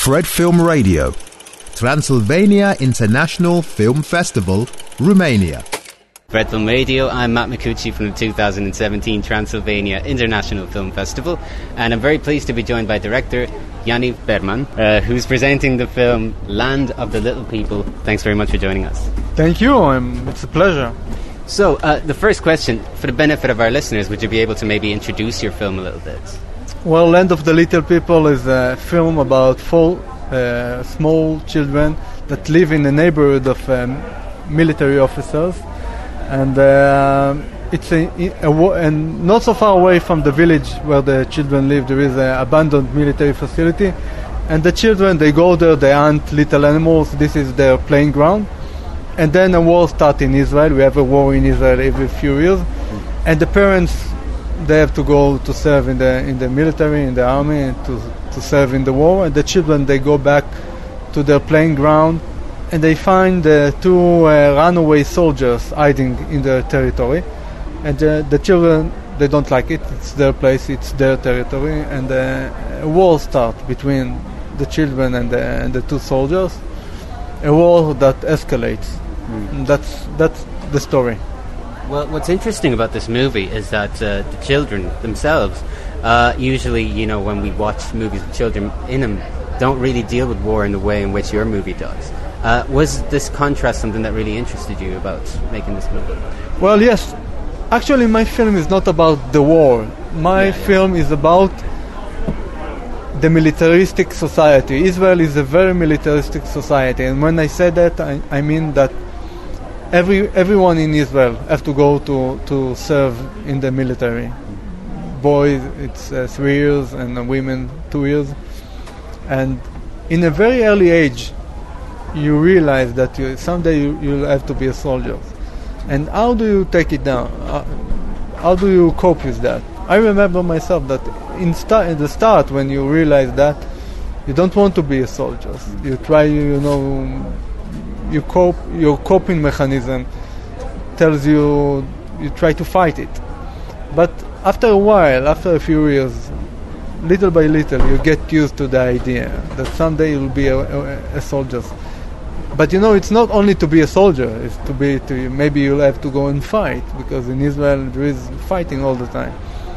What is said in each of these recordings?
Fred Film Radio, Transylvania International Film Festival, Romania. Fred Film Radio, I'm Matt Micucci from the 2017 Transylvania International Film Festival, and I'm very pleased to be joined by director Yaniv Berman, who's presenting the film Land of the Little People. Thanks very much for joining us. Thank you, it's a pleasure. So, the first question, for the benefit of our listeners, would you be able to maybe introduce your film a little bit? Well, Land of the Little People is a film about four small children that live in a neighborhood of military officers. And it's and not so far away from the village where the children live, there is an abandoned military facility. And the children, they go there, they hunt little animals. This is their playing ground. And then a war starts in Israel. We have a war in Israel every few years. And the parents, they have to go to serve in the military, in the army, to serve in the war. And the children, they go back to their playing ground. And they find two runaway soldiers hiding in their territory. And the children, they don't like it. It's their place, it's their territory. And a war starts between the children and the two soldiers. A war that escalates. And that's the story. Well, what's interesting about this movie is that the children themselves, usually, when we watch movies with children in them, don't really deal with war in the way in which your movie does. Was this contrast something that really interested you about making this movie? Well, yes. Actually, my film is not about the war. My film is about the militaristic society. Israel is a very militaristic society. And when I say that, I mean that everyone in Israel have to go to serve in the military. Boys, it's 3 years, and women, 2 years. And in a very early age, you realize that someday you'll have to be a soldier. And how do you take it down? How do you cope with that? I remember myself that in the start, when you realize that, you don't want to be a soldier. You try, your coping mechanism tells you try to fight it. But after a while, after a few years, little by little, you get used to the idea that someday you'll be a soldier. But it's not only to be a soldier, it's maybe you'll have to go and fight, because in Israel there is fighting all the time.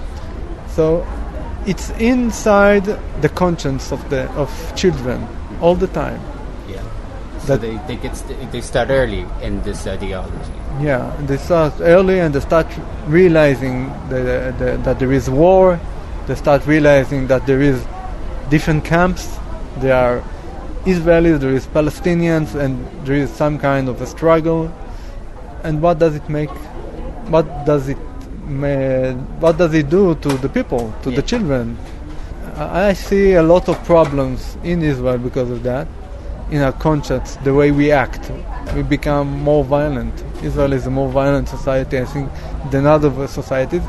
So it's inside the conscience of children all the time. Yeah. So they start early in this ideology. Yeah, they start early and they start realizing that there is war. They start realizing that there is different camps. There are Israelis, there is Palestinians, and there is some kind of a struggle. And what does it make? What does it do to the people, to the children? I see a lot of problems in Israel because of that. In our conscience, the way we act, we become more violent. Israel is a more violent society, I think, than other societies.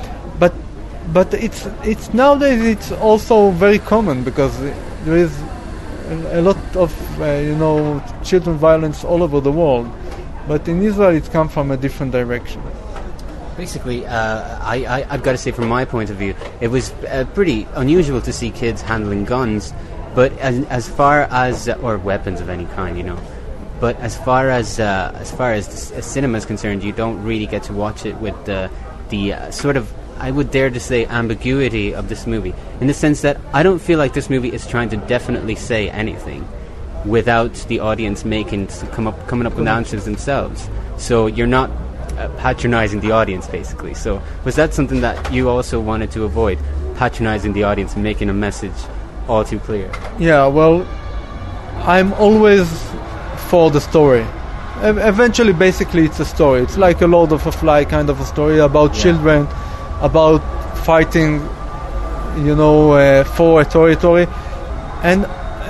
But it's nowadays it's also very common, because there is a lot of children violence all over the world, but in Israel it comes from a different direction. Basically, I've got to say, from my point of view, it was pretty unusual to see kids handling guns, but as far as or weapons of any kind, But as far as cinema is concerned, you don't really get to watch it with the sort of, I would dare to say, ambiguity of this movie, in the sense that I don't feel like this movie is trying to definitely say anything without the audience coming up with answers themselves. So you're not patronizing the audience, basically. So was that something that you also wanted to avoid, patronizing the audience and making a message all too clear? Yeah, well, I'm always for the story. Eventually, basically, it's a story. It's like a Lord of the Fly kind of a story about children, about fighting, for a territory, and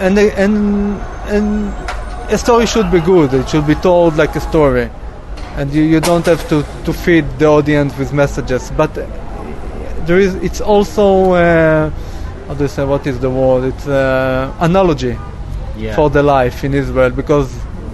a story should be good. It should be told like a story, and you don't have to feed the audience with messages. But it's also how do you say? What is the word? It's analogy for the life in Israel, because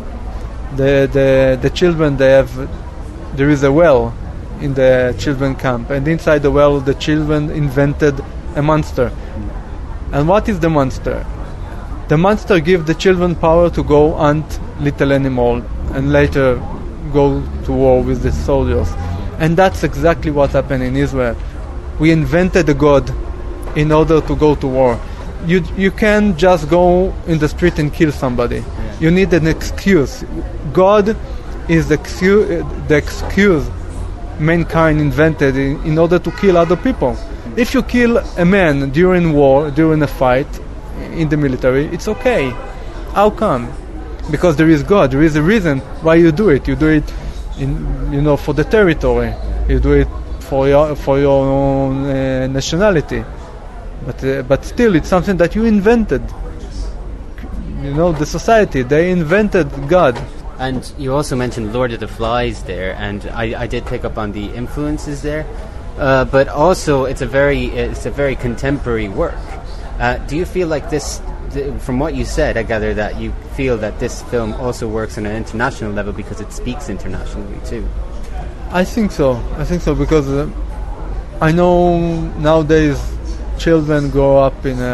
the children, there is a well in the children camp, and inside the well the children invented a monster. And what is the monster? the monster give the children power to go hunt little animal and later go to war with the soldiers. And that's exactly what happened in Israel. We invented a god in order to go to war. You can't just go in the street and kill somebody. Yeah. You need an excuse. God is the excuse mankind invented in order to kill other people. If you kill a man during war, during a fight in the military, it's okay. How come? Because there is God. There is a reason why you do it. You do it, for the territory. You do it for your own nationality. But still, it's something that you invented. The society, they invented God. And you also mentioned Lord of the Flies there, and I did pick up on the influences there. But also, it's a very contemporary work. Do you feel like this? From what you said, I gather that you feel that this film also works on an international level because it speaks internationally too. I think so because I know nowadays children grow up in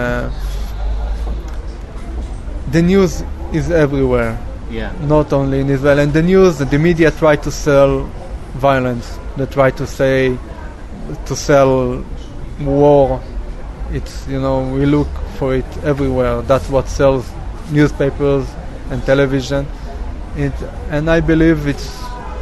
the news is everywhere. Yeah. Not only in Israel, and the media try to sell violence. They try to sell war. It's we look for it everywhere. That's what sells newspapers and television. And I believe it's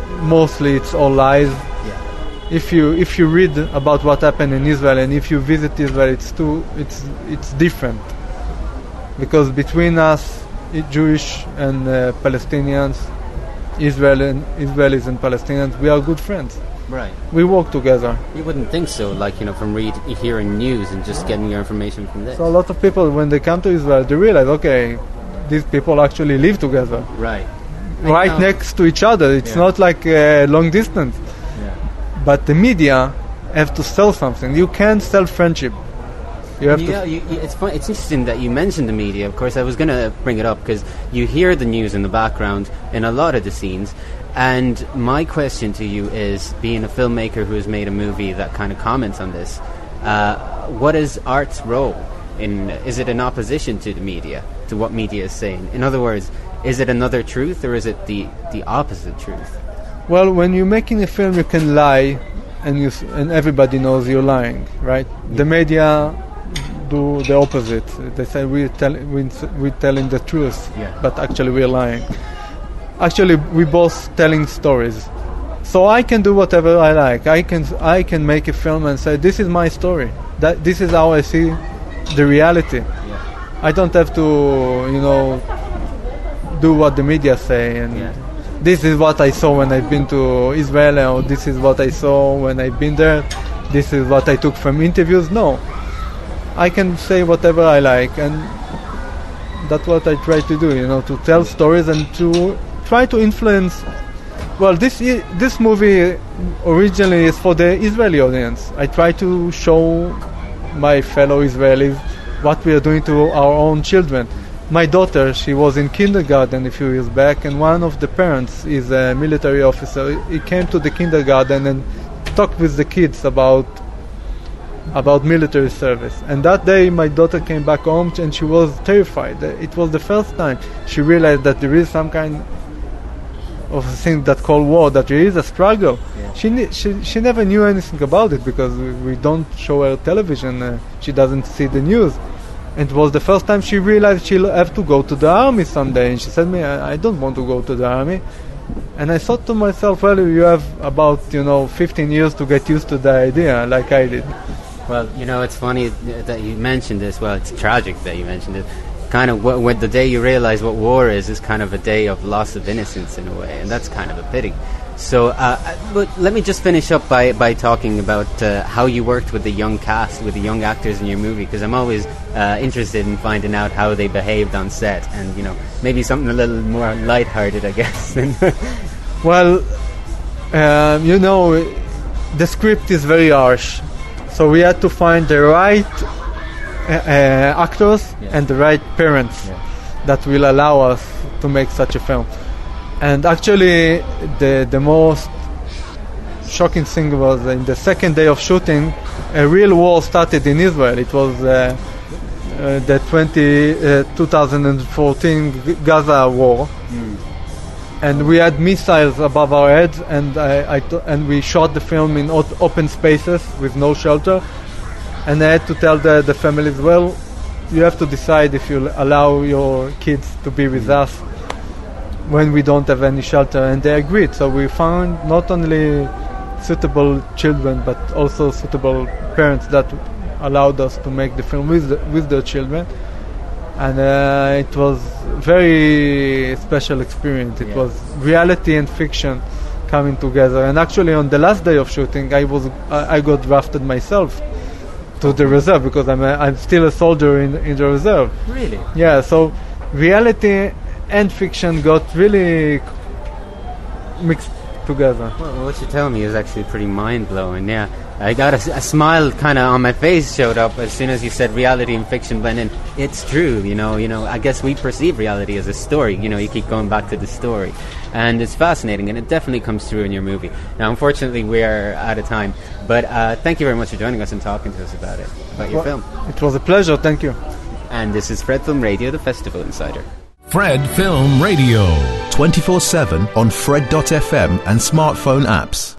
all lies. Yeah. If you read about what happened in Israel and if you visit Israel, it's different. Because between us, Jewish and Palestinians, Israelis and Palestinians, we are good friends. Right. We work together. You wouldn't think so, from hearing news and just getting your information from this. So a lot of people, when they come to Israel, they realize, okay, these people actually live together. Right. Next to each other. It's not like long distance. Yeah. But the media have to sell something. You can't sell friendship. It's fun. It's interesting that you mentioned the media. Of course, I was going to bring it up because you hear the news in the background in a lot of the scenes. And my question to you is, being a filmmaker who has made a movie that kind of comments on this, what is art's role? Is it in opposition to the media, to what media is saying? In other words, is it another truth or is it the opposite truth? Well, when you're making a film, you can lie, and everybody knows you're lying, right? Yeah. The media do the opposite. They say we're telling the truth, but actually we're lying. Actually, we both telling stories. So I can do whatever I like. I can make a film and say, this is my story. That this is how I see the reality. Yeah. I don't have to, do what the media say. And this is what I saw when I've been to Israel, or this is what I saw when I've been there. This is what I took from interviews. No. I can say whatever I like. And that's what I try to do, to tell stories and to try to influence. Well, this movie originally is for the Israeli audience. I try to show my fellow Israelis what we are doing to our own children. My daughter, she was in kindergarten a few years back, and one of the parents is a military officer. He came to the kindergarten and talked with the kids about military service. And that day my daughter came back home and she was terrified. It was the first time she realized that there is some kind of a thing that called war, that there is a struggle. Yeah. She never knew anything about it because we don't show her television. She doesn't see the news. And it was the first time she realized she'll have to go to the army someday. And she said to me, I don't want to go to the army. And I thought to myself, well, you have about 15 years to get used to the idea, like I did. Well, it's funny that you mentioned this. Well, it's tragic that you mentioned it. Kind of when the day you realize what war is kind of a day of loss of innocence in a way, and that's kind of a pity. So, but let me just finish up by talking about how you worked with the young cast, with the young actors in your movie, because I'm always interested in finding out how they behaved on set, and maybe something a little more lighthearted, I guess. Well, the script is very harsh, so we had to find the right actors and the right parents that will allow us to make such a film. And actually, the most shocking thing was in the second day of shooting, a real war started in Israel. It was the 2014 Gaza war. And we had missiles above our heads, and we shot the film in open spaces with no shelter. And I had to tell the families, well, you have to decide if you'll allow your kids to be with us when we don't have any shelter. And they agreed. So we found not only suitable children, but also suitable parents that allowed us to make the film with their children. And it was very special experience. It was reality and fiction coming together. And actually, on the last day of shooting, I got drafted myself to the reserve because I'm still a soldier in the reserve. Really? Yeah. So reality and fiction got really mixed together. Well, what you're telling me is actually pretty mind-blowing, yeah. I got a smile kind of on my face showed up as soon as you said reality and fiction blend in. It's true, you know, I guess we perceive reality as a story, you keep going back to the story. And it's fascinating, and it definitely comes through in your movie. Now, unfortunately, we are out of time, but thank you very much for joining us and talking to us about your film. It was a pleasure, thank you. And this is Fred Film Radio, the Festival Insider. Fred Film Radio. 24/7 on Fred.fm and smartphone apps.